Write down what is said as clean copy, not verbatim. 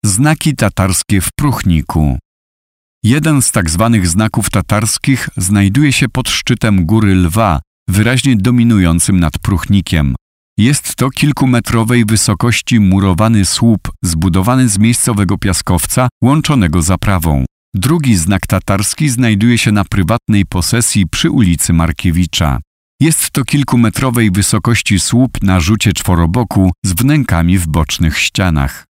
Znaki tatarskie w Pruchniku. Jeden z tak zwanych znaków tatarskich znajduje się pod szczytem Góry Lwa, wyraźnie dominującym nad Pruchnikiem. Jest to kilkumetrowej wysokości murowany słup zbudowany z miejscowego piaskowca łączonego zaprawą. Drugi znak tatarski znajduje się na prywatnej posesji przy ulicy Markiewicza. Jest to kilkumetrowej wysokości słup na rzucie czworoboku z wnękami w bocznych ścianach.